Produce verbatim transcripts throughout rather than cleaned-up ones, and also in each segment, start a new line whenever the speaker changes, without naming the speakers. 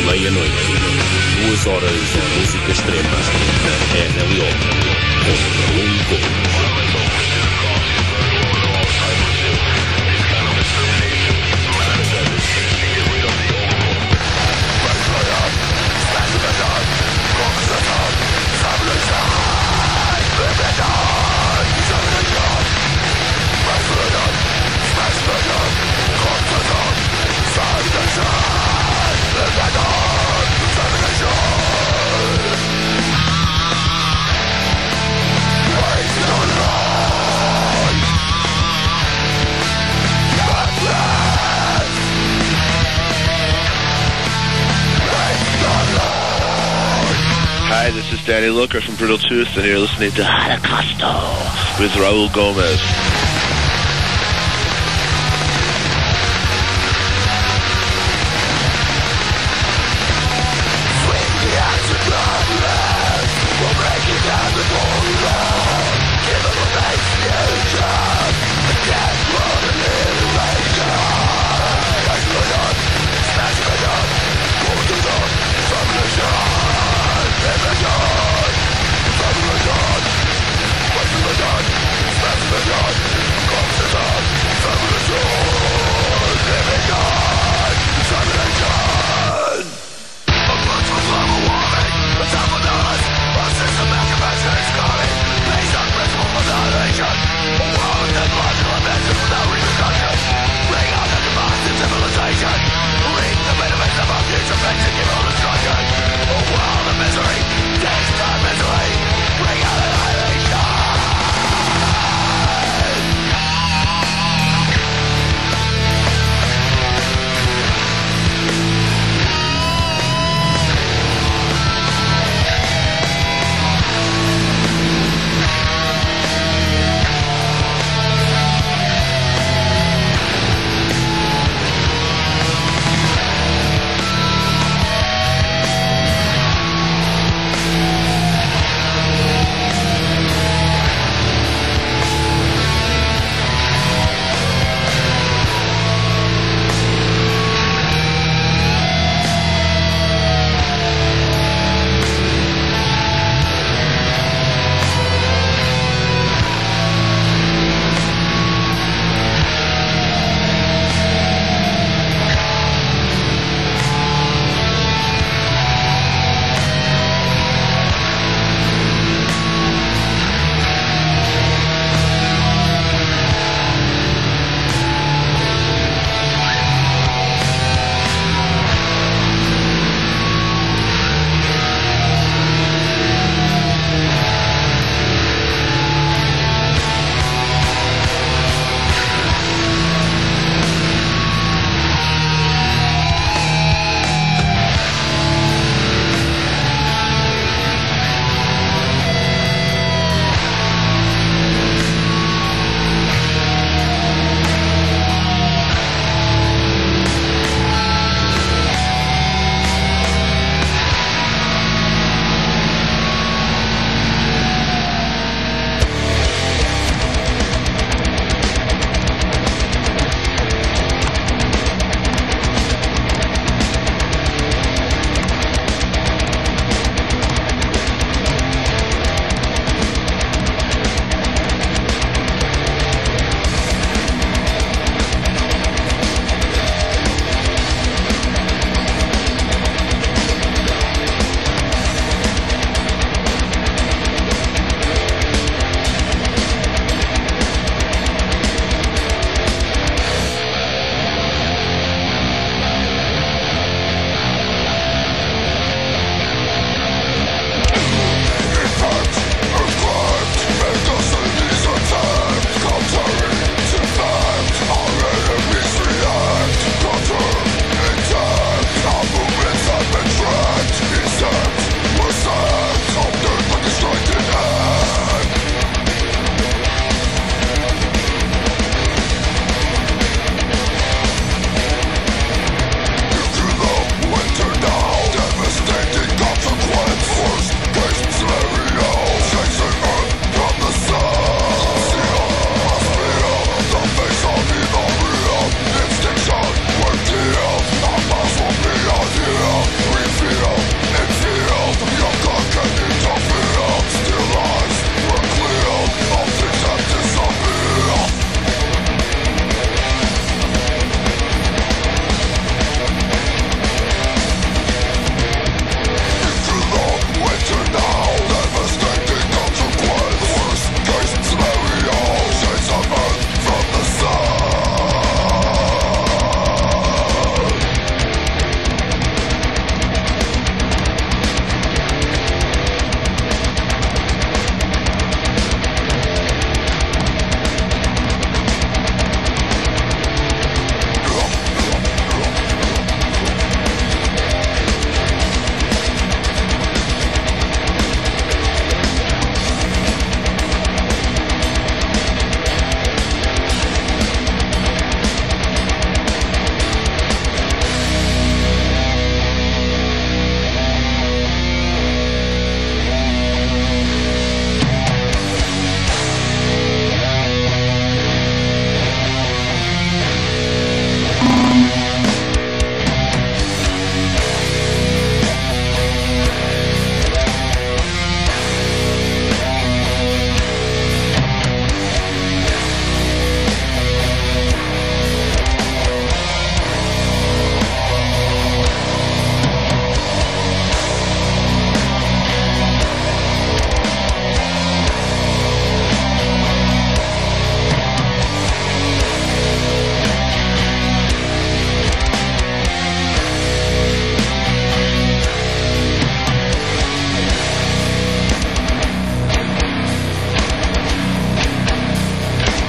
Meia-noite, duas horas de música extrema na R L O com Bruno Couto.
Hi, this is Danny Looker from Brutal Tooth, and you're listening to Holocausto with Raul Gomez.
God,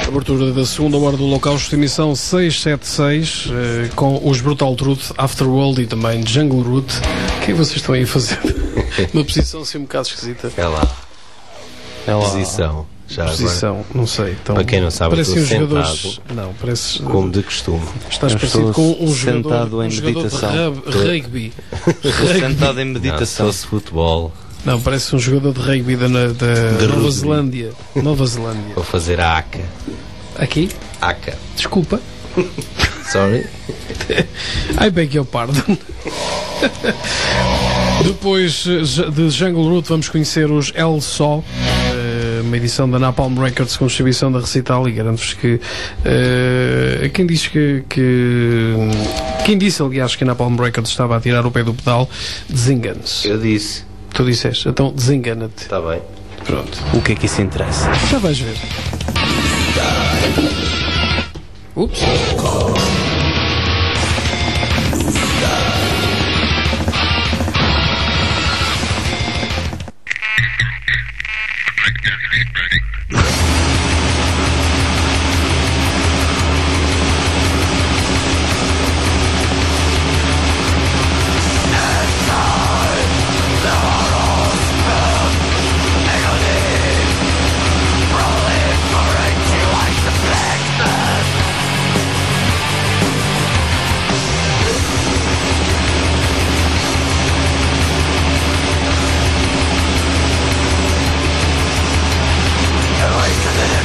Abertura da segunda hora do Holocausto, emissão seiscentos e setenta e seis, eh, com os Brutal Truth, Afterworld e também Jungle Root. O que é que vocês estão aí a fazer? Uma posição assim um bocado esquisita.
É lá.
É lá.
Posição. Já
Posição,
agora.
não sei. Então,
para quem não sabe,
parecem
eu
uns
estou
jogadores.
sentado,
Não, parece.
como de costume.
Estás
Eu
parecido
estou
com um jogador,
sentado em
um jogador de
meditação.
rub- rugby.
Estou sentado em
Não, se
meditação.
fosse futebol,
Não, parece um jogador de rugby da, da Nova
rugby.
Zelândia. Nova Zelândia.
vou fazer a ACA.
Aqui?
ACA.
Desculpa.
Sorry.
I beg your pardon. Depois eh, de Jungle Root vamos conhecer os El Só, eh, uma edição da Napalm Records com distribuição da Recital, e garanto-vos que eh, quem diz que, que quem disse aliás que a Napalm Records estava a tirar o pé do pedal, desengane-se.
Eu disse.
Tu disseste, então desengana-te.
Está bem.
Pronto,
O que é que isso interessa?
já vais ver. Ups.
Away to the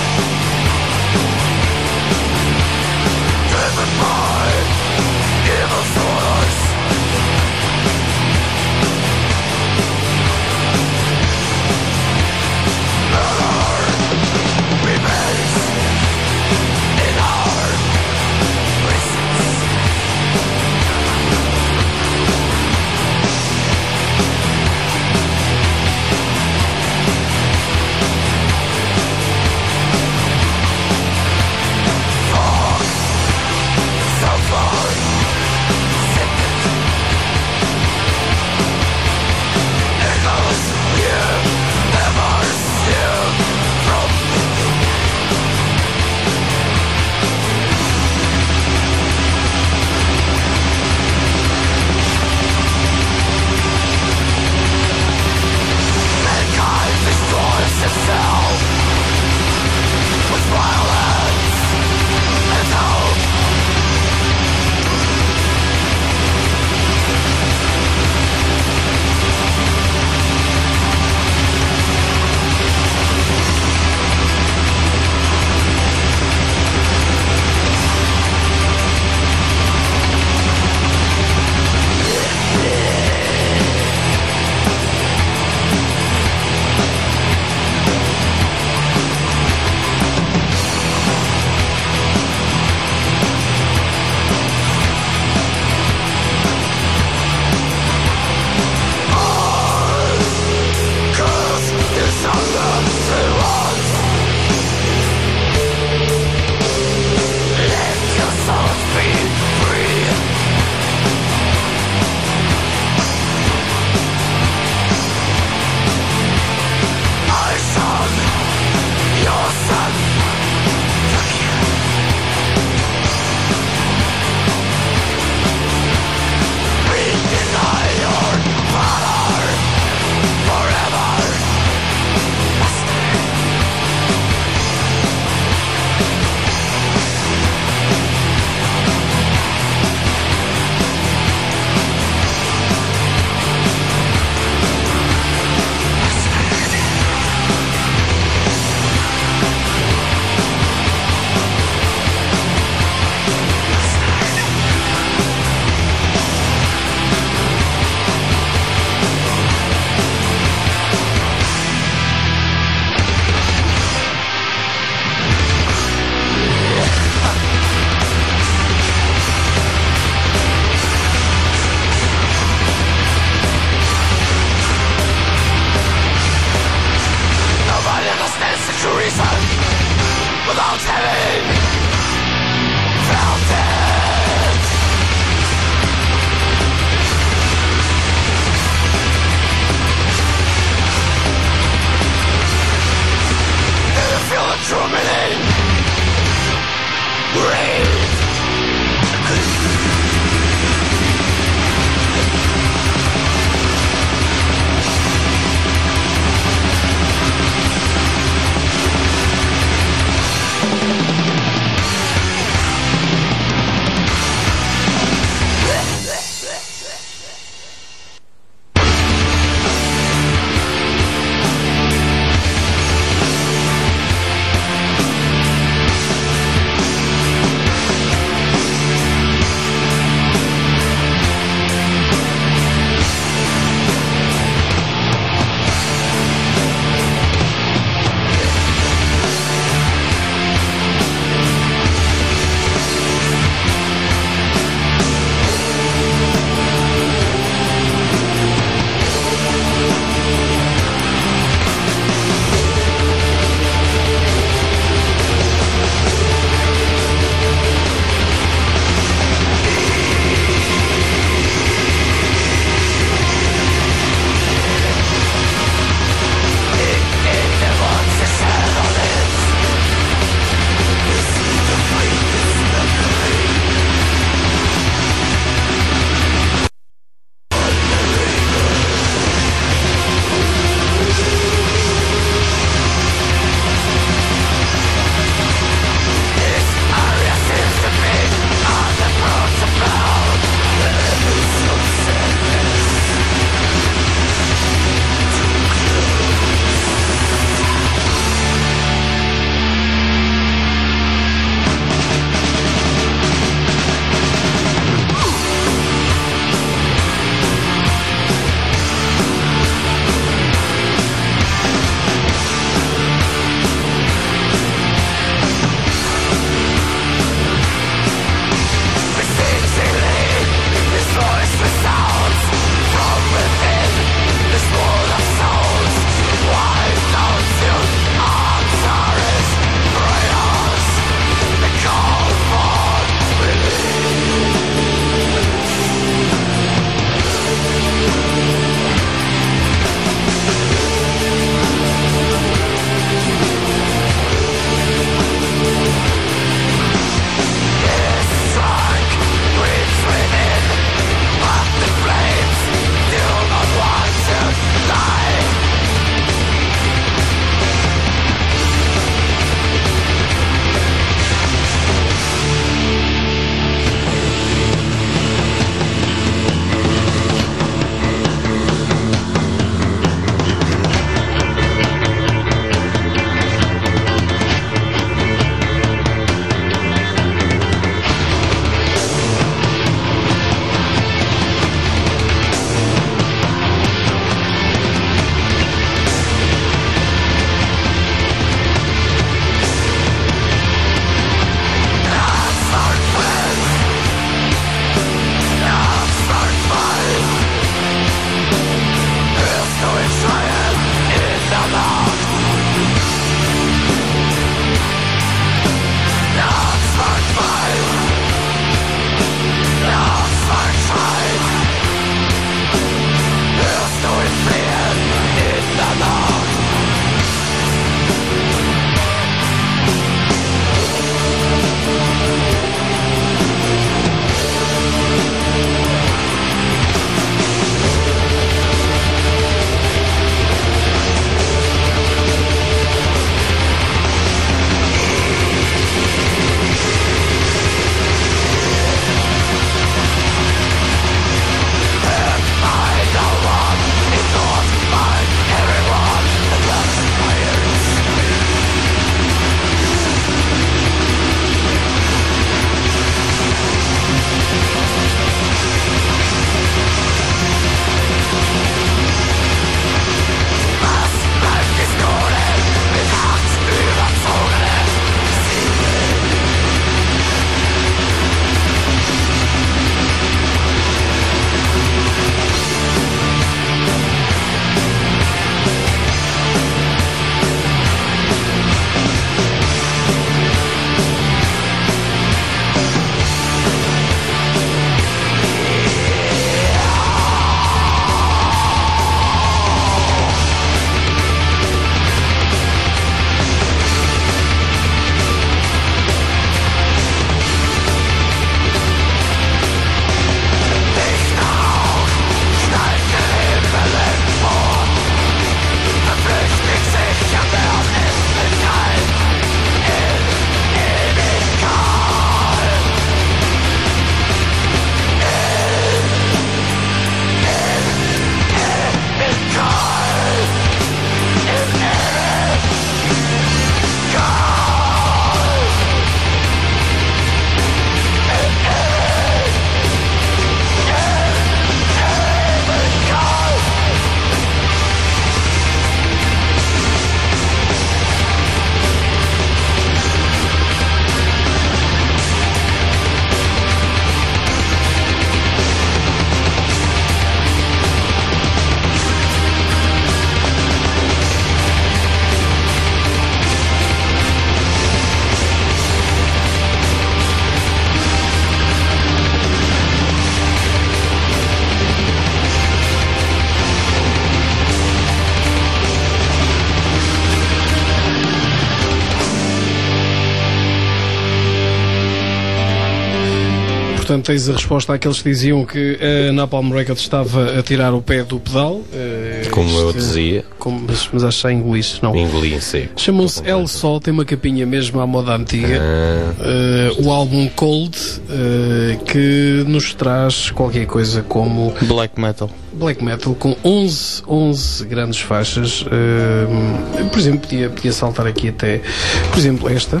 portanto, tens a resposta àqueles que diziam que a Napalm Records estava a tirar o pé do pedal. Uh,
Como
isto,
eu dizia.
Como, mas, mas acho que já engoliste, não?
Engoli em seco.
Chamam-se El Sol, tem uma capinha mesmo à moda antiga.
Ah.
Uh, o álbum Cold, uh, que nos traz qualquer coisa como
Black metal.
black metal com onze, onze grandes faixas. Uh, por exemplo, podia, podia saltar aqui até, por exemplo, esta.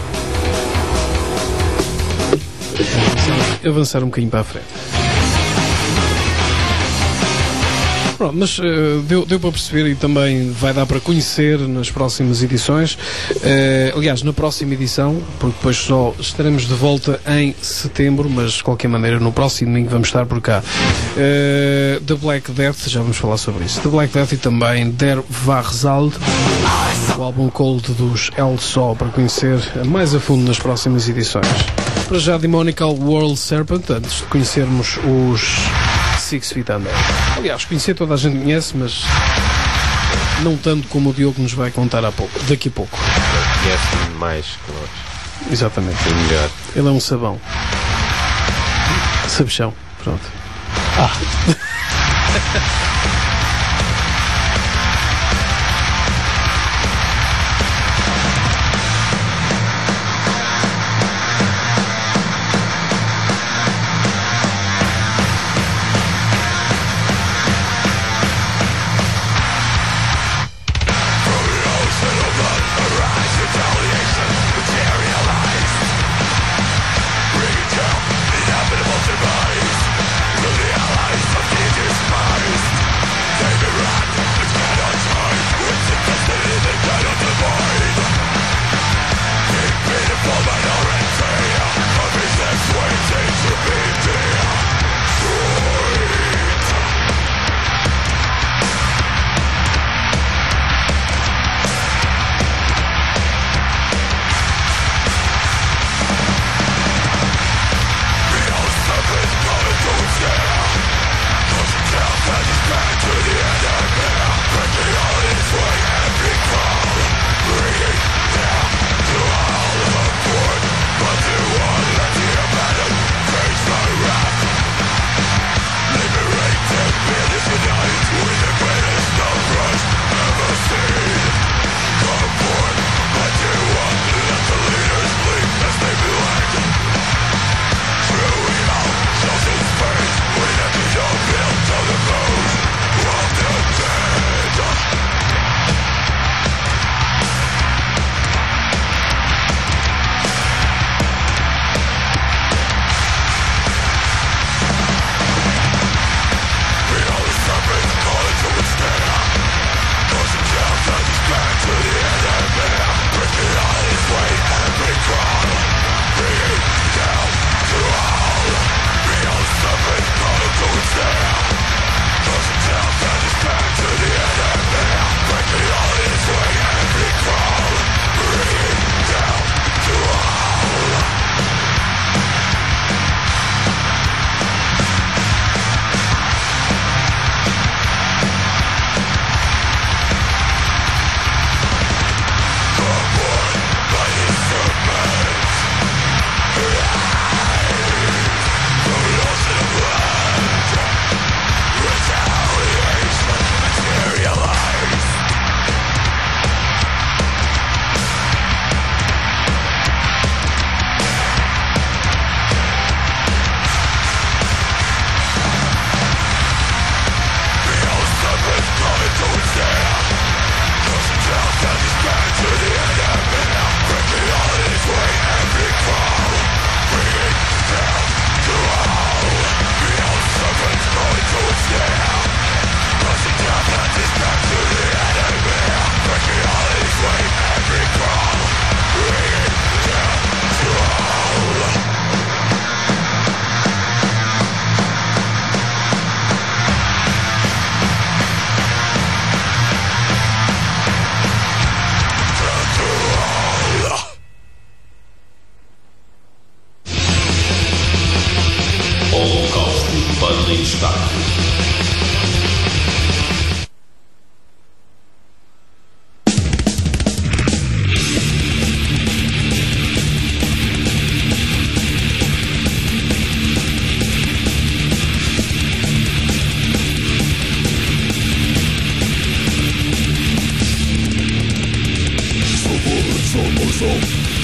Avançar um bocadinho para a frente. Pronto, mas uh, deu, deu para perceber e também vai dar para conhecer nas próximas edições. Uh, aliás, na próxima edição, porque depois só estaremos de volta em setembro, mas de qualquer maneira no próximo domingo vamos estar por cá. Uh, The Black Death, já vamos falar sobre isso. The Black Death e também Der Warzald, o álbum Cold dos El Sol, para conhecer mais a fundo nas próximas edições. Para já, Demonical World Serpent, antes de conhecermos os Six Feet Under. Aliás, conhecer toda a gente conhece, mas não tanto como o Diogo nos vai contar há pouco, daqui a pouco.
Conhece mais que nós.
Exatamente.
E melhor.
Ele é um sabão. Sabichão. Pronto. Ah.
Inevitable demise to the allies of Jesus Christ.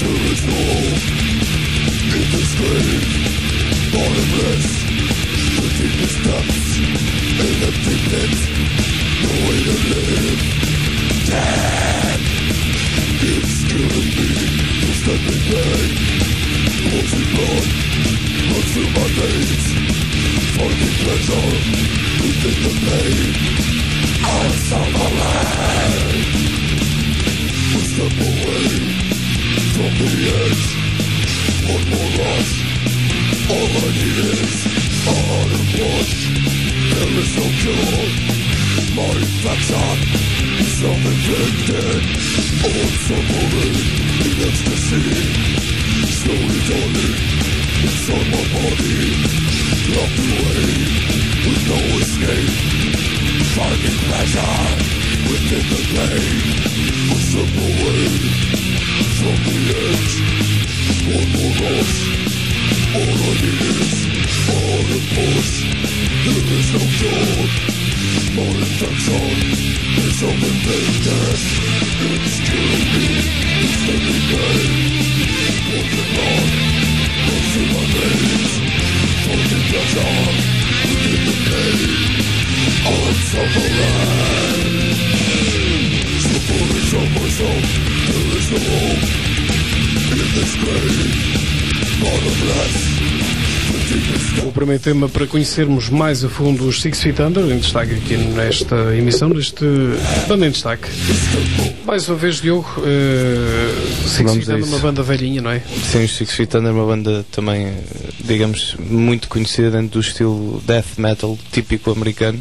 O primeiro tema para conhecermos mais a fundo os Six Feet Under, em destaque aqui nesta emissão, deste Banda em Destaque. Mais uma vez, Diogo, uh, Six
Vamos
Feet
a
Under,
isso.
uma banda velhinha, não é?
Sim, os Six Feet Under é uma banda também, digamos, muito conhecida dentro do estilo death metal típico americano.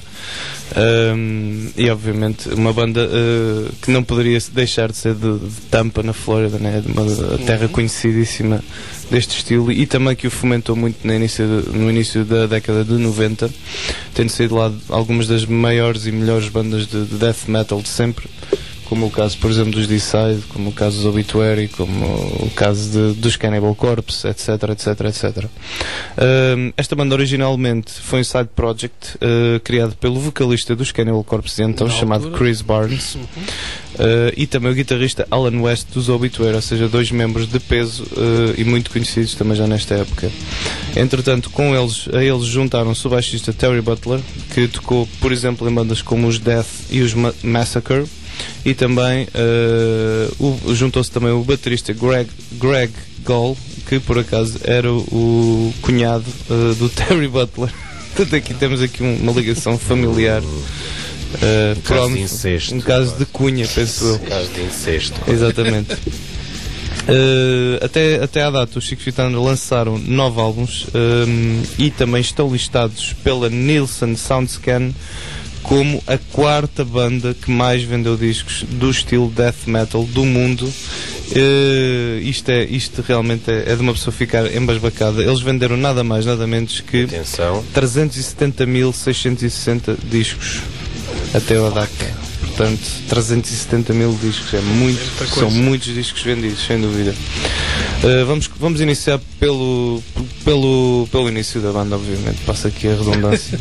Um, e obviamente uma banda uh, que não poderia deixar de ser de, de Tampa, na Flórida, né? Uma terra conhecidíssima deste estilo, e também que o fomentou muito no início, de, no início da década de noventa, tendo sido lá algumas das maiores e melhores bandas de, de death metal de sempre, como o caso, por exemplo, dos Decide, como o caso dos Obituary, como o caso de, dos Cannibal Corpse, etc, etc, etcétera. Uh, esta banda originalmente foi um side project uh, criado pelo vocalista dos Cannibal Corpse, então
Na
chamado
altura.
Chris Barnes, uh, e também o guitarrista Alan West dos Obituary, ou seja, dois membros de peso uh, e muito conhecidos também já nesta época. Entretanto, com eles, a eles juntaram-se o baixista Terry Butler, que tocou, por exemplo, em bandas como os Death e os Ma- Massacre, e também uh, o, juntou-se também o baterista Greg, Greg Gall, que por acaso era o cunhado uh, do Terry Butler. Portanto, aqui temos aqui um, uma ligação familiar. Uh,
Um caso de incesto.
Um caso de cunha, penso eu.
Um caso de incesto.
Exatamente. Uh, até, até à data, os Six Feet Under lançaram nove álbuns, um, e também estão listados pela Nielsen Soundscan como a quarta banda que mais vendeu discos do estilo death metal do mundo. Uh, isto, é, isto realmente é, é de uma pessoa ficar embasbacada. Eles venderam nada mais, nada menos que
Atenção.
trezentos e setenta mil seiscentos e sessenta discos até a data. Portanto, trezentos e setenta mil discos, é muito, são muitos discos vendidos, sem dúvida. Uh, vamos, vamos iniciar pelo, pelo, pelo início da banda, obviamente, passa aqui a redundância.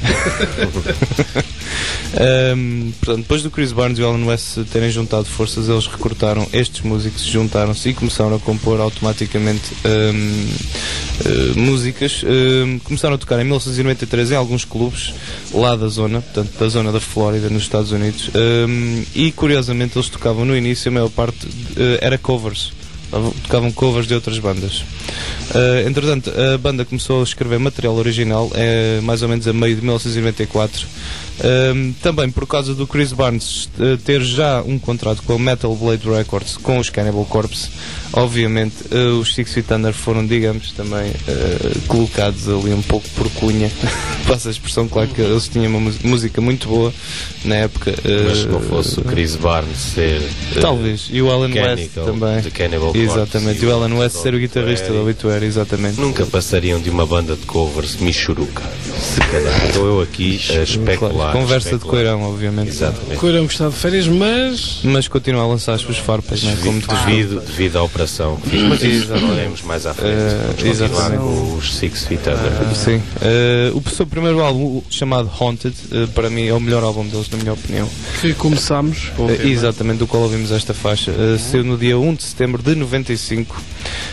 um, portanto, depois do Chris Barnes e o Alan West terem juntado forças, eles recrutaram estes músicos, juntaram-se e começaram a compor automaticamente um, uh, músicas. Um, começaram a tocar em mil novecentos e noventa e três em alguns clubes lá da zona, portanto, da zona da Flórida, nos Estados Unidos. Um, e curiosamente eles tocavam no início, a maior parte uh, era covers, tocavam covers de outras bandas. Uh, entretanto, a banda começou a escrever material original é, mais ou menos a meio de mil novecentos e noventa e quatro, um, também por causa do Chris Barnes uh, ter já um contrato com a Metal Blade Records, com os Cannibal Corpse. Obviamente uh, os Six Feet Under foram, digamos, também uh, colocados ali um pouco por cunha. Passa a expressão, claro que eles tinham uma música muito boa na época, uh,
Mas se não fosse o Chris Barnes ser uh,
talvez, e o Alan West
Cannibal,
também,
de Cannibal Corpse,
exatamente, e o Alan West ser o guitarrista do Obituary, exatamente.
nunca passariam de uma banda de covers michuruca. Se calhar. Estou eu aqui a especular.
Claro, conversa
especular.
de coirão, obviamente.
Exatamente.
Coirão que está de férias, mas
Mas continua a lançar as suas farpas, não é? Como de costume.
Devido, devido à operação que fiz, mas isso falaremos mais à frente.
Uh,
Vamos continuar
exatamente.
com os Six Feet Under.
Sim. Uh, o seu primeiro álbum, chamado Haunted, uh, para mim é o melhor álbum deles, na minha opinião.
que começámos com o
Uh,
tema.
exatamente, do qual ouvimos esta faixa. Uh, saiu no dia um de setembro de noventa e cinco.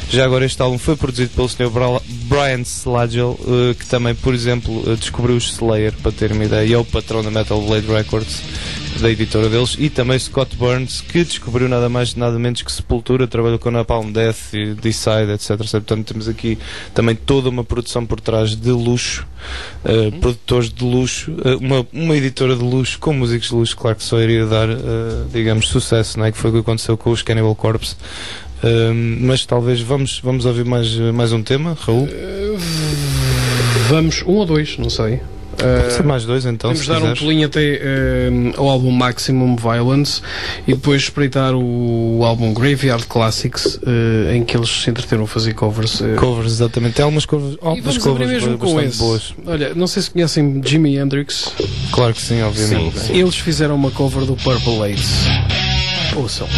Já agora este álbum foi produzido pelo senhor Brian Slagel, uh, que também, por exemplo, uh, descobriu os Slayer, para ter uma ideia, e é o patrão da Metal Blade Records, da editora deles, e também Scott Burns, que descobriu nada mais nada menos que Sepultura, trabalhou com Napalm Death e Decide, etc, etcétera. Portanto, temos aqui também toda uma produção por trás de luxo, uh, uhum. produtores de luxo, uh, uma, uma editora de luxo com músicos de luxo, claro que só iria dar, uh, digamos, sucesso, não é? Que foi o que aconteceu com os Cannibal Corpse. Uh, mas talvez vamos, vamos ouvir mais, mais um tema, Raul?
Uh, vamos, um ou dois, não sei.
Pode ser mais dois, então.
Vamos dar quiseres. um pulinho até uh, ao álbum Maximum Violence e depois espreitar o, o álbum Graveyard Classics, uh, em que eles se entreteram a fazer covers. Uh,
covers, exatamente. Tem algumas covers, algumas covers
mesmo com esse. Boas. Olha, não sei se conhecem Jimi Hendrix.
Claro que sim, obviamente.
Sim, sim. Eles fizeram uma cover do Purple Haze. Ouçam.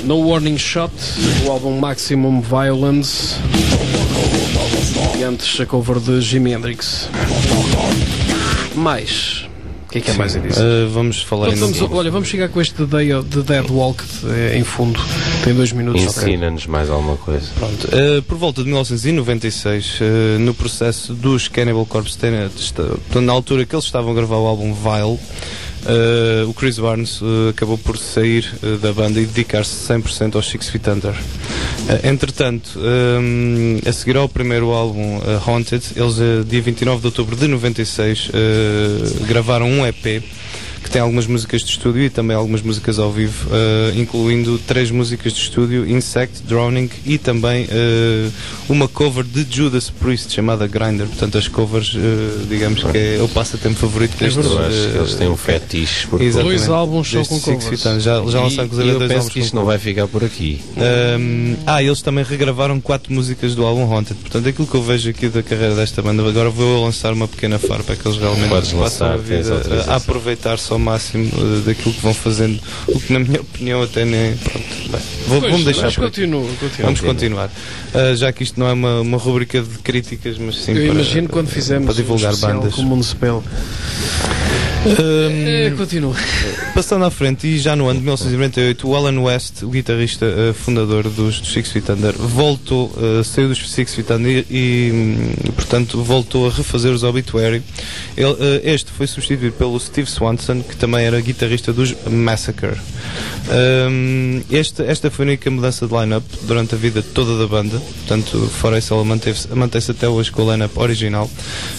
No Warning Shot, o álbum Maximum Violence, e antes a cover de Jimi Hendrix. Mais, o que é que é mais a dizer?
Uh, vamos falar
Então, vamos, olha, vamos chegar com este The Day of the Dead Walk em fundo, tem dois minutos.
Ensina-nos mais alguma coisa.
Pronto. Uh, por volta de mil novecentos e noventa e seis, uh, no processo dos Cannibal Corpse, na altura que eles estavam a gravar o álbum Vile, Uh, o Chris Barnes uh, acabou por sair uh, da banda e dedicar-se cem por cento aos Six Feet Under. Uh, entretanto, um, a seguir ao primeiro álbum, uh, Haunted, eles, uh, dia vinte e nove de outubro de noventa e seis, uh, gravaram um E P que tem algumas músicas de estúdio e também algumas músicas ao vivo, uh, incluindo três músicas de estúdio, Insect, Drowning e também uh, uma cover de Judas Priest chamada Grinder. Portanto, as covers, uh, digamos que é o passatempo favorito destes.
Eu acho que eles têm um fetiche por
dois álbuns só com covers.
Já, já lançaram inclusive
e eu
dois
penso
álbuns
que isto
com
não vai ficar por aqui.
Um, ah, eles também regravaram quatro músicas do álbum Haunted. Portanto, aquilo que eu vejo aqui da carreira desta banda, agora vou lançar uma pequena farpa que eles realmente
Podes
passam
lançar,
a vida a, a aproveitar-se ao máximo uh, daquilo que vão fazendo, o que na minha opinião até nem... Pronto, bem, vou,
pois,
vamos deixar
mas
por
continua, continua.
Vamos continuar. Uh, já que isto não é uma, uma rubrica de críticas, mas sim
eu
para,
imagino quando fizemos
para divulgar
um
bandas.
com o Municipal.
Um,
é, continua.
Passando à frente, e já no ano de mil novecentos e noventa e oito, o Alan West, o guitarrista uh, fundador dos, dos Six Feet Under, voltou, uh, saiu dos Six Feet Under e, e, portanto, voltou a refazer os Obituary. Ele, uh, este foi substituído pelo Steve Swanson, que também era guitarrista dos Massacre. Um, este, esta foi a única mudança de line-up durante a vida toda da banda, portanto, fora isso, ela manteve-se, mantém-se até hoje com o line-up original.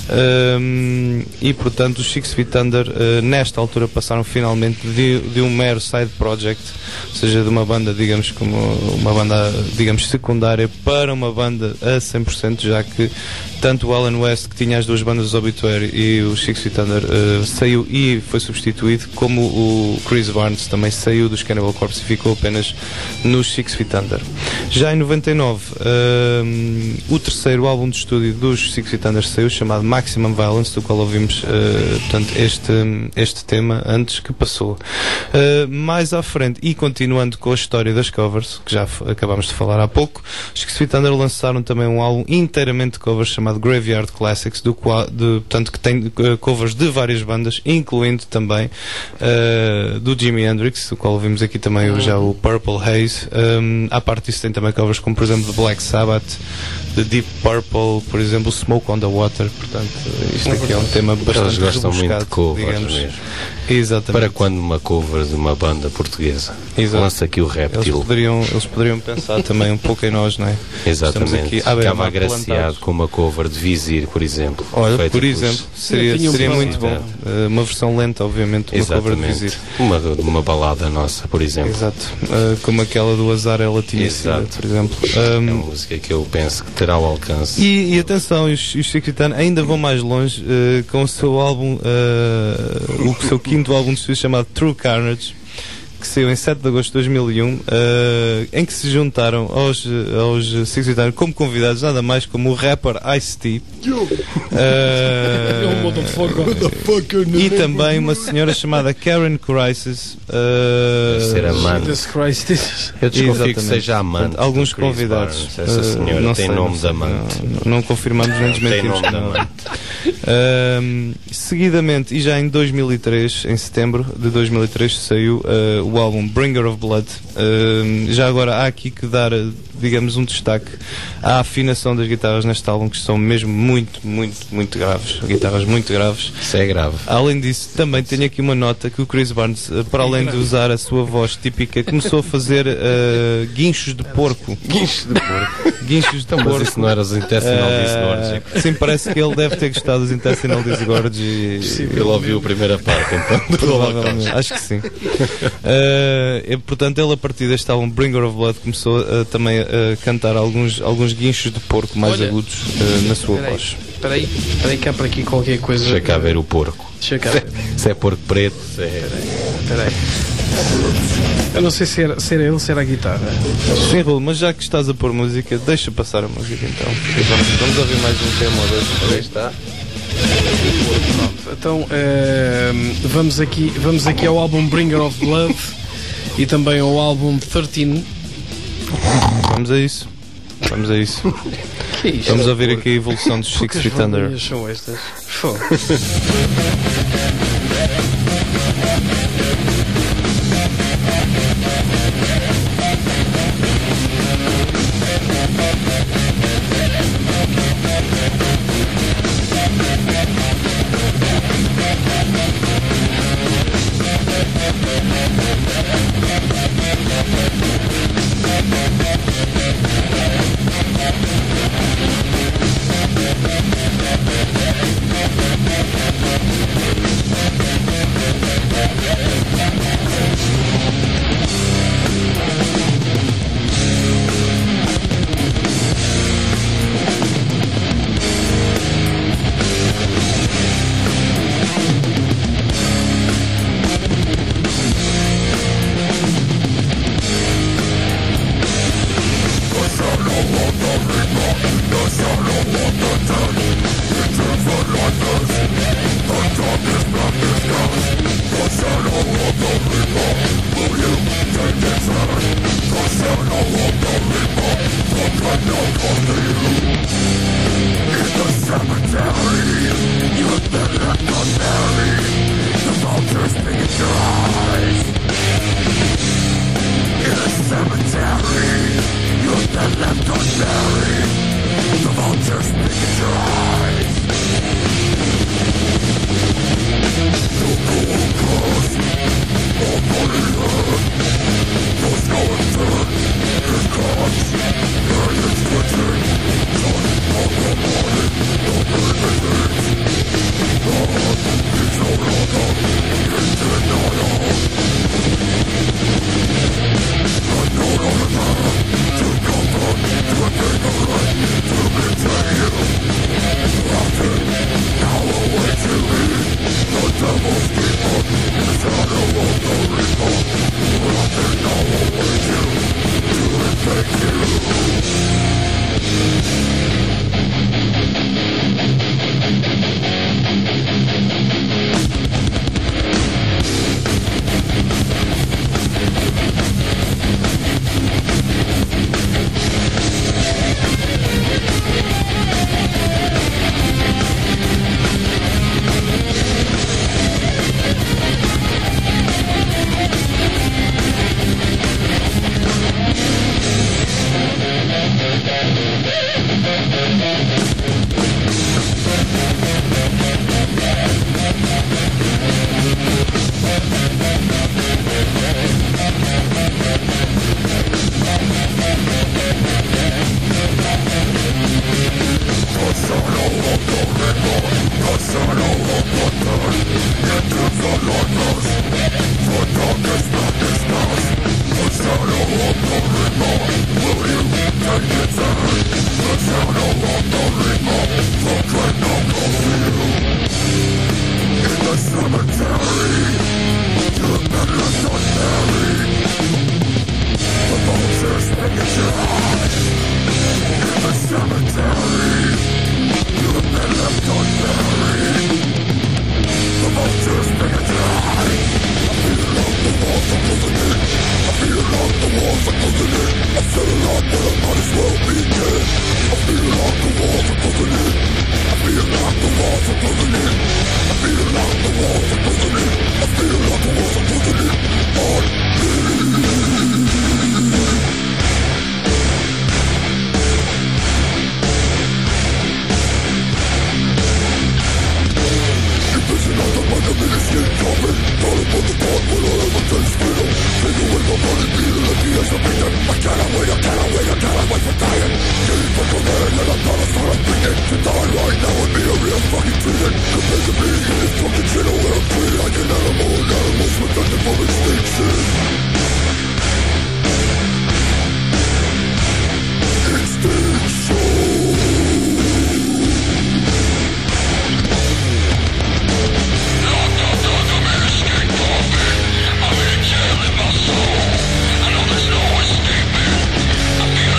Um, e, portanto, os Six Feet Under, uh, nesta altura, passaram finalmente de, de um mero side project, ou seja, de uma banda, digamos, como uma banda, digamos, secundária, para uma banda a cem por cento, já que tanto o Alan West, que tinha as duas bandas Obituary, e o Six Feet Under uh, saiu e foi substituído, como o Chris Barnes também saiu dos Cannibal Corpse e ficou apenas nos Six Feet Under. Já em noventa e nove, uh, o terceiro álbum de estúdio dos Six Feet Under saiu, chamado Maximum Violence, do qual ouvimos uh, portanto, este, este tema antes que passou. Uh, mais à frente, e continuando com a história das covers, que já acabámos de falar há pouco, os Six Feet Under lançaram também um álbum inteiramente de covers chamado Graveyard Classics, do qual, de, portanto, que tem uh, covers de várias bandas, incluindo também uh, do Jimi Hendrix, do qual ouvimos aqui também uhum. já o Purple Haze. Um, à parte disso tem também covers como, por exemplo, The Black Sabbath, The Deep Purple, por exemplo, Smoke on the Water. Portanto, isto aqui é um tema bastante
Eles gostam muito de covers,
digamos.
mesmo.
Exatamente.
Para quando uma cover de uma banda portuguesa
Exato.
lança aqui o Réptil.
Eles poderiam, eles poderiam pensar também um pouco em nós, não é?
Exatamente. Ficava agraciado
plantados.
com uma cover de Vizir, por exemplo.
Olha, por exemplo, seria, seria muito bom. Uh, uma versão lenta, obviamente, uma
Exatamente.
cover de Vizir.
Uma, uma balada nossa, por exemplo.
Exato. Uh, como aquela do Azar ela tinha
Exato.
sido, por exemplo.
Um, é
Um,
uma música que eu penso que terá o alcance.
E, e atenção, os, os Six Feet Under ainda vão mais longe uh, com o seu álbum, uh, o seu quinto álbum de estúdio chamado True Carnage, que saiu em sete de agosto de dois mil e um, uh, em que se juntaram aos, aos Six Feet Under como convidados nada mais como o rapper Ice-T uh, e também uma senhora chamada Karen Crisis. Uh,
Deve ser amante. Eu desconfio
Exatamente.
que seja amante.
Alguns convidados.
Barnes. Essa senhora
uh, não
tem
sei,
nome
não
de
sei,
amante.
Não, não confirmamos nem desmentimos.
Tem nome de amante.
Uh, seguidamente, e já em dois mil e três, em setembro de dois mil e três, saiu uh, o álbum Bringer of Blood. Uh, já agora há aqui que dar, digamos, um destaque à afinação das guitarras neste álbum, que são mesmo muito, muito, muito graves. Guitarras muito graves.
Isso é grave.
Além disso, também tenho aqui uma nota que o Chris Barnes, uh, para além de usar a sua voz típica, começou a fazer uh, guinchos de porco.
Guinchos de porco.
Guinchos de porco.
Mas isso não era os Intestinal
Uh,
Disgorge.
Sim, parece que ele deve ter gostado dos Intestinal Disgorge e,
Ele ouviu a primeira parte, então.
provavelmente, acho que sim. Uh, e, portanto, ele a partir deste álbum Bringer of Blood começou uh, também a uh, cantar alguns, alguns guinchos de porco mais
Olha,
agudos uh, na sua
peraí,
voz.
Espera aí, espera aí que há para aqui qualquer coisa.
Deixa cá ver o porco.
Deixa cá
Se,
ver.
se é porco preto, se é...
Espera aí. Eu não sei se era, se era ele, se era a guitarra.
Sim, Raul, mas já que estás a pôr música, deixa passar a música então. E vamos, vamos ouvir mais um tema ou dois. Aí está.
Então eh, vamos, aqui, vamos aqui ao álbum Bringer of Blood e também ao álbum treze,
Vamos a isso. Vamos a isso.
Que é isto?
Vamos ouvir aqui a evolução dos Six
Poucas
Feet Under.
vergonhas são estas? Foda.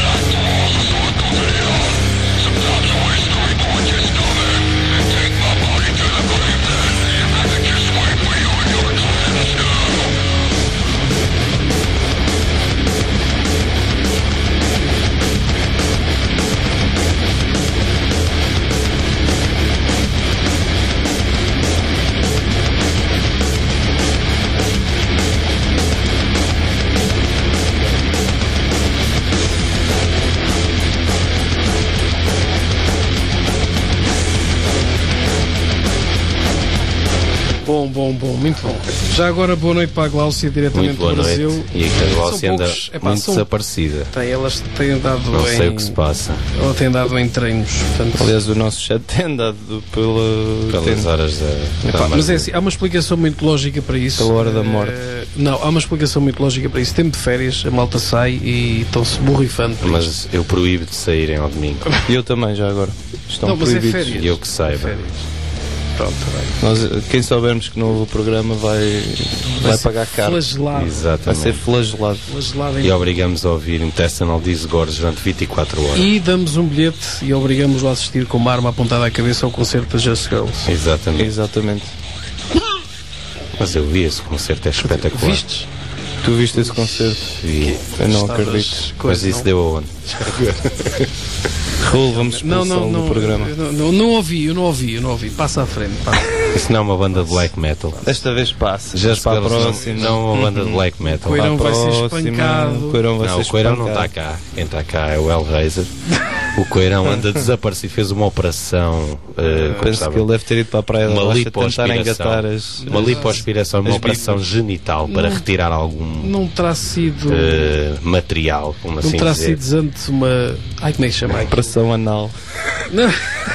Take my body.
Bom, bom, bom, muito bom. Já agora, boa noite para a Gláucia, diretamente
Muito boa
do Brasil.
noite. E aqui a Gláucia anda
poucos, epá,
muito
são-
desaparecida.
Tem, elas têm andado
Não
em...
sei o que se passa.
Ela tem andado em treinos, portanto...
Aliás, o nosso chat tem andado pela.
Pelas
tem-
horas da,
Epá,
da
mas é
margem.
assim, há uma explicação muito lógica para isso.
Pela hora da morte.
Eh, não, há uma explicação muito lógica para isso. Tempo de férias, a malta sai e estão-se borrifando. por isto.
Mas eu proíbo de saírem ao domingo.
E eu também, já agora. Estão
Não, mas é
proibidos.
férias.
E eu que saiba.
Férias. Pronto, bem.
Nós, quem soubermos que não houve o programa vai, vai,
ser
pagar caro.
Flagelado.
Vai
Exatamente.
ser flagelado.
Flagelado
E
em...
obrigamos a ouvir Intestinal Disgorge durante vinte e quatro horas.
E damos um bilhete e obrigamos-o a assistir com uma arma apontada à cabeça ao concerto da Just Girls.
Exatamente.
Exatamente.
Mas eu vi esse concerto, é espetacular.
Vistes?
Tu viste esse concerto?
Vi.
Eu não
Estavas
acredito.
Mas
coisa,
isso
não?
deu aonde?
Raul, vamos
Não,
expulsá-lo
não,
do
não,
programa.
eu não, não, não ouvi, eu não ouvi, eu não ouvi. Passa à frente, passa.
Isso não é uma banda de black metal.
Desta vez passa.
Já
Mas para a
Girls não-
próxima.
não é uma banda de black metal.
Coirão
Para a
vai ser
próxima,
espancado.
o Coirão vai
Não,
ser
o Coirão não
espancado.
está cá. Quem está cá é o Hellraiser. O Coirão anda desaparecido, fez uma operação. eh, como
Penso
sabe,
que ele deve ter ido para a praia da
uma
Rocha tentar
lipoaspiração.
engatar as.
Uma lipoaspiração, uma
as
operação
bipas.
genital para
Não-
retirar algum
Não terá sido.
eh, material, como
não
assim
terá
dizer.
sido antes uma. Ai, como é que se chama?
Operação anal.
Não.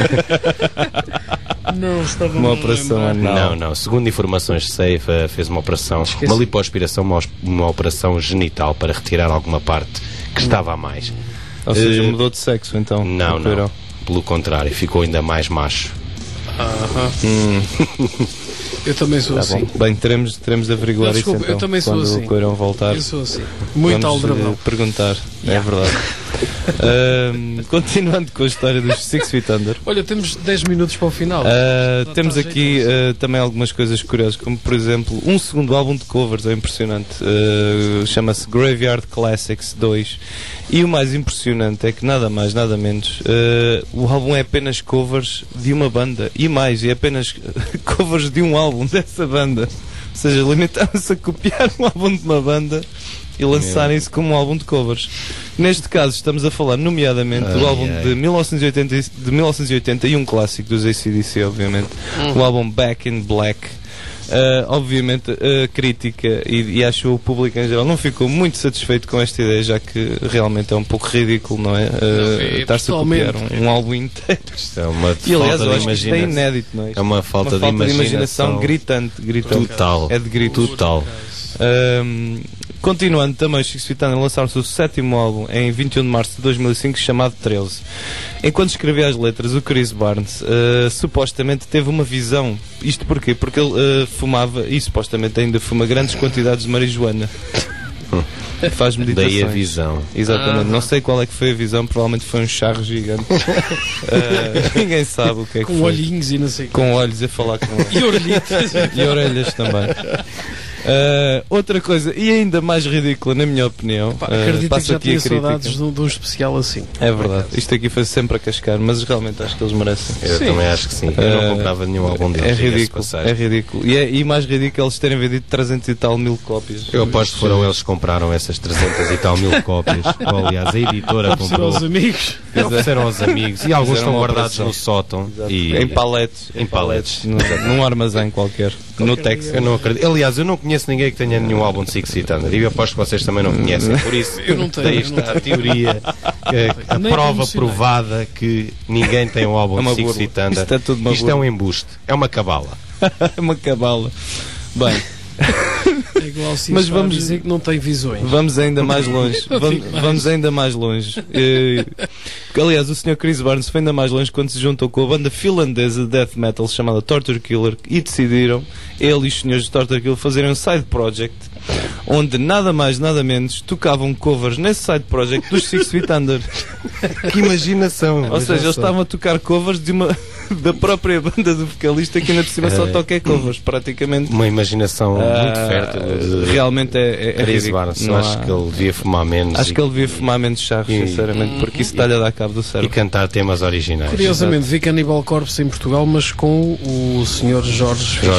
Não, estava
Uma operação anal.
Não, não. Segundo informações safe, eh, fez uma operação,
Esqueci.
uma lipoaspiração, uma, os- uma operação genital para retirar alguma parte que estava a mais.
Ou seja,
Eh,
mudou de sexo então.
Não,
o Coirão.
não. Pelo contrário, ficou ainda mais macho.
Aham.
Hum,
Eu também sou
tá
assim.
bom. Bem, teremos, teremos de averiguar
Não, desculpa,
isso então.
eu também sou
quando
assim.
o Coirão voltar.
Eu sou assim. Muito
Vamos,
aldrabão.
eh, perguntar. É verdade. Ahm, continuando com a história dos Six Feet Under.
Olha, temos dez minutos para o final.
Ah,
Já
temos
está
aqui
jeitoso.
ah, também algumas coisas curiosas, como por exemplo um segundo álbum de covers, é impressionante. Ah, chama-se Graveyard Classics dois. E o mais impressionante é que nada mais, nada menos, ah, o álbum é apenas covers de uma banda. E mais, é apenas covers de um álbum dessa banda. Ou seja, limitaram-se a copiar um álbum de uma banda e lançarem isso como um álbum de covers. Neste caso estamos a falar nomeadamente do
Ai,
álbum
ai.
de mil novecentos e oitenta, e- de mil novecentos e oitenta e um clássico dos A C D C, obviamente, o álbum Back in Black. Uh, obviamente a crítica e, e acho o público em geral não ficou muito satisfeito com esta ideia, já que realmente é um pouco ridículo, não é? Uh,
Não, é
estar-se a
totalmente
copiar um, um álbum inteiro.
Isto é uma
E aliás,
falta
eu
de
acho que isto é
imaginação.
inédito, não é?
É uma falta,
Uma falta
de
de
imaginação,
imaginação gritante, gritante.
total.
É de grito.
Total.
Um, continuando também, os Six Feet Under lançaram o seu sétimo álbum em vinte e um de março de dois mil e cinco, chamado treze. Enquanto escrevia as letras, o Chris Barnes uh, supostamente teve uma visão. Isto porquê? Porque ele uh, fumava, e supostamente ainda fuma, grandes quantidades de marijuana. Faz meditações.
Daí a visão.
Exatamente. Não sei qual é que foi a visão, provavelmente foi um charro gigante. Uh, ninguém sabe o que é que
Com
foi.
olhinhos e não sei o quê.
Com olhos a falar com ele.
E orelhitas.
E orelhas também. Uh, outra coisa, e ainda mais ridícula, na minha opinião,
Pá,
uh,
acredito que
passo
já
aqui
tinha
a crítica.
saudades de um, de um especial assim.
É verdade, isto aqui foi sempre a cascar, mas realmente acho que eles merecem.
Eu
Sim.
também acho que sim. Eu
Eh,
não comprava nenhum álbum deles.
É
diga-se de
ridículo,
passagem.
é ridículo. E, é, e mais ridículo eles terem vendido trezentos e tal mil cópias.
Eu aposto que foram eles que compraram essas trezentas e tal mil cópias. Ou, aliás, a editora
Serão
comprou.
os amigos.
Ofereceram aos amigos. E alguns
Fizeram
estão
uma
guardados
operação.
no sótão. E
Em paletes.
Em paletes.
Num, num armazém qualquer. No Texas.
eu não acredito. Aliás, eu não conheço ninguém que tenha nenhum álbum de Six Feet Under. E eu aposto que vocês também não conhecem. Por isso,
Eu não tenho,
daí
eu não
está a teoria, que- a
Nem
prova
emocionei.
provada que ninguém tem um álbum
É uma
de Six
burla.
Feet Under.
Isto é tudo uma
Isto é
burla.
um embuste. É uma cabala.
É uma cabala. Bem,
É igual se
Mas
está a
vamos-
dizer que não tem visões.
vamos ainda mais longe.
Não
Vamos,
fico mais.
vamos ainda mais longe. Eh, aliás, o senhor Chris Barnes foi ainda mais longe quando se juntou com a banda finlandesa de death metal chamada Torture Killer e decidiram, ele e os senhores de Torture Killer, fazerem um side project onde nada mais, nada menos tocavam covers nesse side project dos Six Feet Under.
Que imaginação.
Ou seja, eles estavam a tocar covers de uma, da própria banda do vocalista que ainda por cima só
É.
toca covers, praticamente.
Uma imaginação muito
Ah,
fértil. de
Realmente é, é, é
Chris
ridículo.
Barnes.
Não
Acho
há-
que ele devia fumar menos
Acho
e,
que ele devia fumar menos charros,
E-
sinceramente, porque isso está-lhe a dar cabo do
e
cérebro.
cantar temas originais.
Curiosamente, vi Cannibal Corpse em Portugal, mas com o senhor Jorge
Jorge.
Fischer.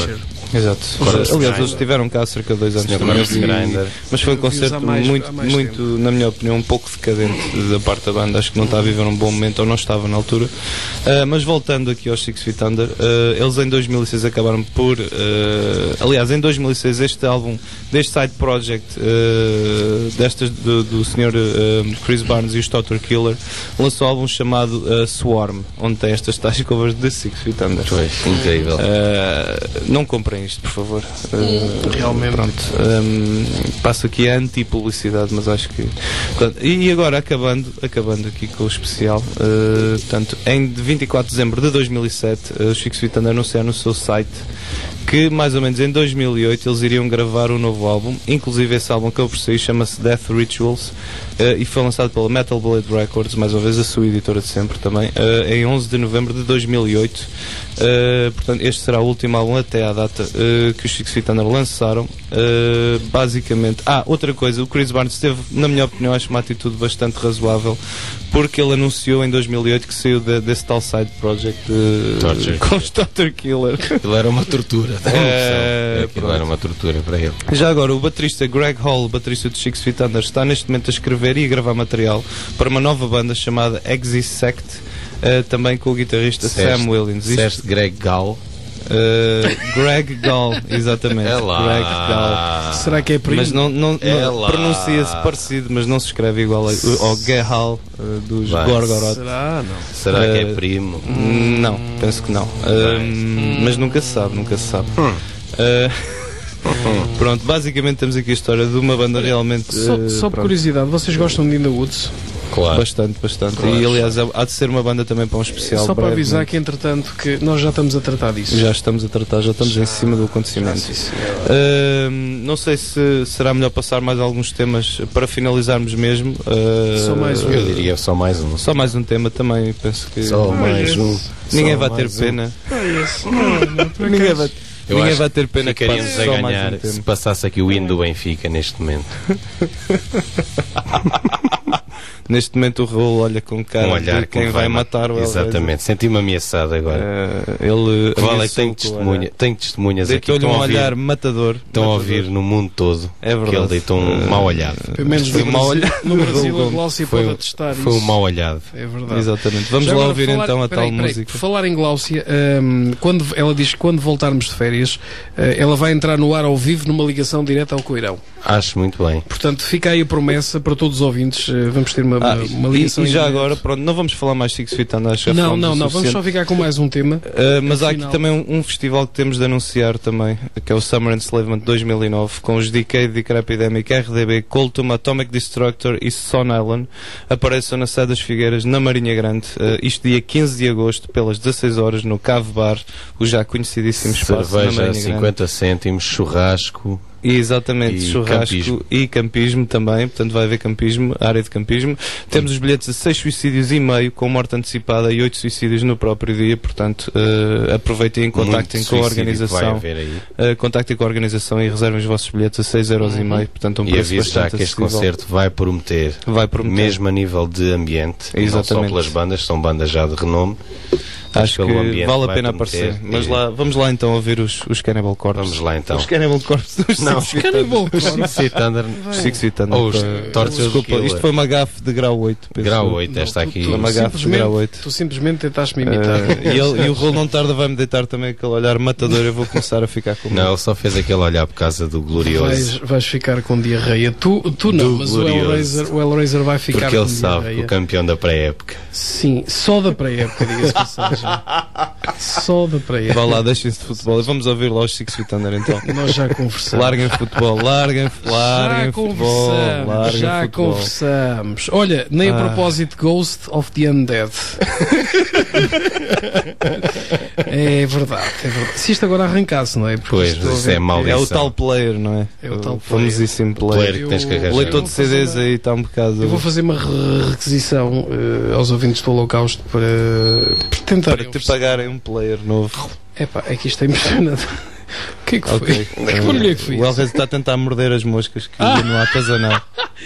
Exato.
Corpse
Aliás,
Grinder.
eles estiveram cá há cerca de dois anos
Senhor
também.
Corpse Grinder.
Mas foi um
Eu vi-os
concerto
há mais-
muito,
há mais
muito
tempo.
na minha opinião, um pouco decadente da parte da banda. Acho que não está a viver um bom momento, ou não estava na altura. Uh, mas voltando aqui aos Six Feet Under, uh, eles em dois mil e seis acabaram por. Uh, aliás, em dois mil e seis, este álbum, deste side project, uh, destas do, do senhor uh, Chris Barnes e os Totter Killer, lançou um álbum chamado uh, Swarm, onde tem estas tais covers de Six Feet Under.
Foi incrível.
Uh, não comprem isto, por favor. Uh,
Realmente.
Pronto. Um, passo aqui a anti-publicidade, mas acho que. Portanto, e agora, acabando, acabando aqui com o especial, uh, portanto, em vinte e quatro de dezembro de dois mil e sete, uh, os Six Feet Under anunciaram no seu site que, mais ou menos em dois mil e oito, eles iriam gravar um novo álbum. Inclusive, esse álbum que eu percebi chama-se Death Rituals uh, e foi lançado pela Metal Blade Records, mais uma vez a sua editora de sempre também, uh, em onze de novembro de dois mil e oito. Uh, portanto, este será o último álbum até à data uh, que os Six Feet Under lançaram. Uh, basicamente, ah, outra coisa, o Chris Barnes teve, na minha opinião, acho uma atitude bastante razoável, porque ele anunciou em dois mil e oito que saiu de, desse tal side project uh,
Torture
com os Totter Killer.
Aquilo era uma tortura. dá uma
É,
noção. Aquilo era uma tortura para ele.
Já agora, o baterista Greg Hall, o baterista dos Six Feet Under, está neste momento a escrever e a gravar material para uma nova banda chamada Exisect, uh, também com o guitarrista
Disseste-
Sam Williams. Isto-
Disseste Greg Gall.
Uh, Greg Gall, exatamente.
É lá.
Greg Gall.
Será que é primo?
Mas não, não,
É
não
lá.
pronuncia-se parecido, mas não se escreve igual ao, ao Gehal uh, dos
Vai.
Gorgoroth.
Será? Não.
Será que é
Eh,
primo?
Hum, Não, penso que não. Um, mas nunca se sabe, nunca se sabe.
Hum.
Uh, pronto, basicamente temos aqui a história de uma banda realmente.
Só,
uh,
só por
pronto,
curiosidade, vocês gostam de In The Woods?
Claro.
Bastante, bastante.
Claro.
E aliás, há de ser uma banda também para um especial.
Só para
brevemente.
avisar que, entretanto, que nós já estamos a tratar disso.
Já estamos a tratar, já estamos em cima do acontecimento.
Sim, senhor.
Uh, não sei se será melhor passar mais alguns temas para finalizarmos mesmo. Uh,
Só mais um.
Eu diria só mais um.
Só mais um tema também, penso que
Só mais um.
ninguém
Só
vai ter
mais um.
pena.
É esse. Não, não, por
Ninguém
acaso.
vai,
Eu
ninguém
acho
vai ter pena que
Ficaríamos
passe
a
só mais
ganhar
um tema.
se passasse aqui o hino do Benfica neste momento.
Neste momento o Raul olha com cara
Um olhar
de quem
que
vai matar o Hellraiser.
Exatamente. Senti-me ameaçado agora.
Uh, ele
Que vale é que
ameaçou
tenho,
com o
testemunha,
olhar.
tenho testemunhas aqui que
Deitou-lhe
estão
um
a ouvir,
olhar matador.
estão a
matador.
ouvir no mundo todo
É verdade.
que ele deitou um
Uh,
mau olhado.
Pelo menos
Foi
no
um mau
Brasil,
olhar.
no Brasil a
Foi-
Gláucia
Foi,
pode
um-
atestar
foi
isso.
um mau olhado.
É verdade.
Exatamente. Vamos
Já
lá
agora,
ouvir
falar-
então a
peraí,
tal
peraí,
música.
Por falar em Gláucia, hum, quando, ela diz que quando voltarmos de férias, eh, ela vai entrar no ar ao vivo numa ligação direta ao Coirão.
Acho muito bem.
Portanto, fica aí a promessa para todos os ouvintes. eh, vamos ter uma,
Ah,
uma, uma
e,
ligação
e
em
já
direto.
agora, pronto, não vamos falar mais Six Feet Under, acho que já
Não,
falámos
não,
o
não. Vamos
suficiente.
só ficar com mais um tema.
Uh, mas há aqui
Afinal-
também um, um festival que temos de anunciar também, que é o Summer Enslavement dois mil e nove, com os Decade, Decay Epidemic, R D B, Coltum, Atomic Destructor e Son Island. Apareçam na Sé das Figueiras, na Marinha Grande, uh, isto dia quinze de agosto, pelas dezasseis horas, no Cave Bar, o já conhecidíssimo espaço na
Cerveja a
Marinha Grande.
cinquenta cêntimos, churrasco.
E exatamente,
E
churrasco
campismo.
e campismo também, portanto vai haver campismo, área de campismo. Temos os bilhetes a seis suicídios e meio, com morte antecipada, e oito suicídios no próprio dia, portanto uh, aproveitem e contactem
Muito
com a
suicídio que vai
organização.
haver aí.
Uh, contactem com a organização e reservem os vossos bilhetes a seis euros e meio, portanto um
E
preço
aviso já
bastante
que este
acessível.
concerto vai prometer,
Vai prometer.
mesmo a nível de ambiente, não só
Exatamente.
pelas bandas, são bandas já de renome.
Acho
pelo
que
ambiente
vale a
vai
pena
prometer.
aparecer. Mas
E-
lá, vamos lá então ouvir os, os Cannibal Corpse.
Vamos lá então.
Os Cannibal Corpse dos
Não,
Six Feet
Cannibal
Under.
Corpse.
Six Feet Under,
Six Feet Under.
Ou os
Uh,
Torture
Desculpa,
Killer.
isto foi uma gafe de grau oito. penso
grau
eu.
oito, esta
Não, tu-
aqui.
tu
Uma gafe de
simplesmente-
grau oito.
Tu simplesmente tentaste-me imitar.
Uh, e, ele, e o Rolo não tarda vai-me deitar também aquele olhar matador. Eu vou começar a ficar com medo.
Não, ele só fez aquele olhar por causa do glorioso.
Vais, vais ficar com diarreia. Tu, tu não,
Do
mas o
glorioso.
Hellraiser, o Hellraiser vai ficar
Porque
com
ele sabe que
diarreia.
o campeão da pré-época.
Sim, só da pré-época, diga-se de passagem. Só da pré-época.
Vá lá, deixem-se de futebol. Vamos ouvir lá os Six Feet Under então.
Nós já conversamos.
Larguem futebol, larguem, larguem
já
futebol,
conversamos,
larguem
já
futebol.
conversamos. Olha, nem a
Ah.
propósito Ghost of the Undead. É verdade, é verdade. Se isto agora arrancasse, não é? Porque
Pois,
estou a
isso
ver
é
que-
maldição.
É o tal player, não é?
É o tal player.
famosíssimo player.
Player que tens que
Eu-
arranjar.
O leitor de
Eu vou
C Ds
fazer-
aí está um bocado.
Eu vou fazer uma re- requisição eh, aos ouvintes do Holocausto para, para tentar.
Para te pagarem um player novo.
Epá, é que isto é impressionante. O que é que foi?
Ok.
Que barulho é que foi
O
esse?
Hellraiser está a tentar morder as moscas que
Ah.
ia no artesanato.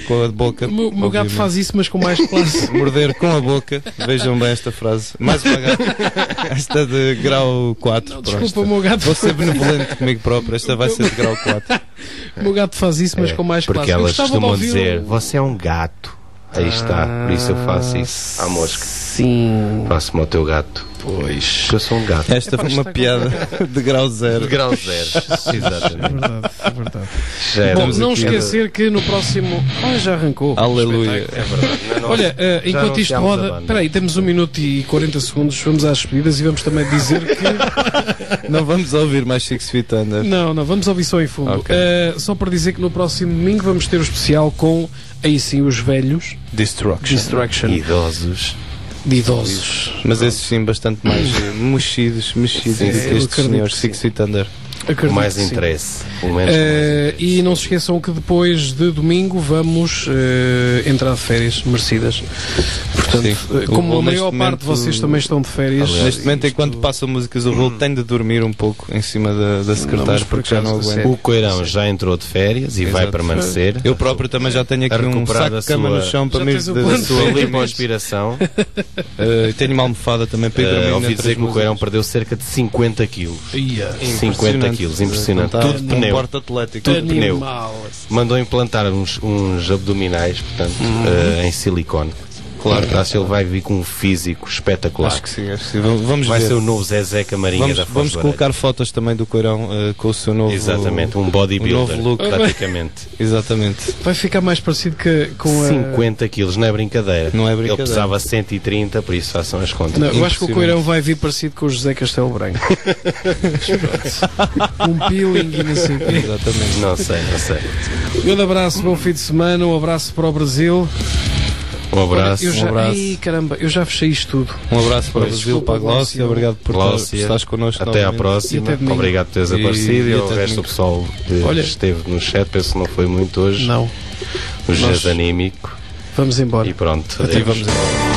com a boca.
O meu, meu gato
obviamente.
faz isso, mas com mais classe.
Morder com a boca. Vejam bem esta frase. Mais uma gata. Esta de grau quatro.
Não,
Pronto.
desculpa, o meu gato.
Vou ser benevolente comigo próprio. Esta vai ser de grau quatro.
O meu gato faz isso, mas
É,
com mais
porque
classe. Eu
elas
gostava de
costumam
ouvir
dizer,
o-
você é um gato. Aí está, por isso eu faço isso. À mosca.
Sim.
Faço-me ao teu gato.
Pois.
Porque eu sou um gato.
Esta foi uma
está
piada de grau zero.
De grau zero.
É
Exatamente.
verdade, é verdade.
Já
Bom,
éramos
não
aqui-
esquecer que no próximo. Olha, já arrancou.
Aleluia.
É verdade. Não, não,
Olha, eh,
já
enquanto isto
anunciámos a
roda,
banda.
espera aí, temos um minuto e quarenta segundos, vamos às despedidas e vamos também dizer que.
Não vamos ouvir mais Six Feet Under.
Não, não, vamos ouvir só em fundo.
Ok.
Eh, só para dizer que no próximo domingo vamos ter o especial com, aí sim, os velhos
Destruction.
Distraction
Idosos.
de idosos.
Mas esses sim, bastante mais eh, mexidos, mexidos
Sim,
do
sim,
que
eu
estes
acredito
senhores
que sim.
Six Feet Under.
Acredito
Mais
que sim.
interesse. Pelo menos
Eh, e não se esqueçam que depois de domingo vamos eh, entrar de férias merecidas. Portanto,
Sim.
eh, como
O-
a maior
neste
parte de
momento-
vocês também estão de férias.
Aliás,
Neste momento,
isto-
enquanto passam músicas, o rolo tem de dormir um pouco em cima da, da secretária,
mas por
porque já não
acaso,
aguenta.
o Coirão já entrou de férias e vai
Exato.
permanecer.
Eu próprio também já tenho aqui
A
um
recuperar
saco
a
de cama
sua-
no chão para
Já
mim.
tens o
de-
plano
de-
de
Sua
férias.
lipoaspiração.
Eh, tenho uma almofada também para ir dormir.
Uh, ouvi
entre
dizer
as
que o Coirão
músicas.
perdeu cerca de cinquenta quilos.
Ia.
cinquenta
Impressionante.
quilos, impressionante.
Então,
Tudo
tá num
pneu.
porte atlético.
Tudo pneu.
Animal.
Mandou implantar uns, uns abdominais, portanto, uh, em silicone. Claro, acho que ele vai vir com um físico espetacular.
Acho que sim, acho que sim. Vamos vamos
Vai
ver.
ser o novo Zezé Camarinha
Vamos,
da Foz
vamos
do Areia.
colocar fotos também do Coirão eh, com o seu novo.
Exatamente, um
um
bodybuilder,
novo look.
praticamente.
Exatamente.
Vai ficar mais parecido que, com a.
cinquenta quilos, não é brincadeira.
Não é brincadeira.
Ele pesava cento e trinta, por isso façam as contas.
Não, eu acho que o
Impressionante.
Coirão vai vir parecido com o José Castelo Branco. um peeling e não sei o quê.
Exatamente.
Não sei, não sei.
Um grande abraço, bom fim de semana, um abraço para o Brasil.
Um abraço.
Olha, eu já,
um abraço.
Ai, caramba, eu já fechei isto tudo.
Um abraço para o
Pois,
Brasil,
desculpa,
para a Glócia.
Glócia.
Obrigado por,
Glócia.
por estares connosco.
Até à
novamente.
E
próxima.
até domingo.
Obrigado por teres
E-
aparecido e,
e
ao
até
resto do
domingo.
pessoal que
Olha-
esteve no chat. Penso que não foi muito hoje.
Não.
O
Nós-
gesto anímico.
Vamos embora.
E pronto.
Até
adeus.
vamos embora.